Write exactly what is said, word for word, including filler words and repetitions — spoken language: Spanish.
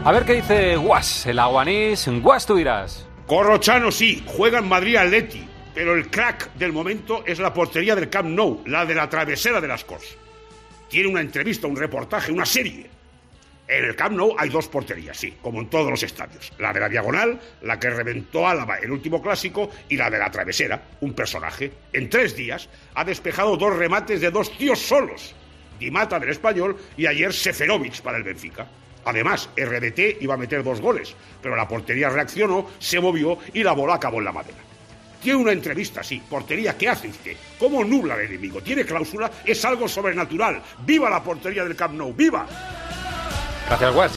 A ver qué dice Guas, el aguanís. Guas, tú dirás. Corrochano sí, juega en Madrid Atleti, pero el crack del momento es la portería del Camp Nou, la de la travesera de las Corts. Tiene una entrevista, un reportaje, una serie. En el Camp Nou hay dos porterías, sí, como en todos los estadios. La de la Diagonal, la que reventó Álava el último clásico, y la de la Travesera, un personaje. En tres días ha despejado dos remates de dos tíos solos. Di Mata del Español y ayer Seferovic para el Benfica. Además, R D T iba a meter dos goles, pero la portería reaccionó, se movió y la bola acabó en la madera. Tiene una entrevista, sí. Portería, ¿qué hace usted? ¿Cómo nubla al enemigo? ¿Tiene cláusula? Es algo sobrenatural. ¡Viva la portería del Camp Nou! ¡Viva! Gracias, Guas.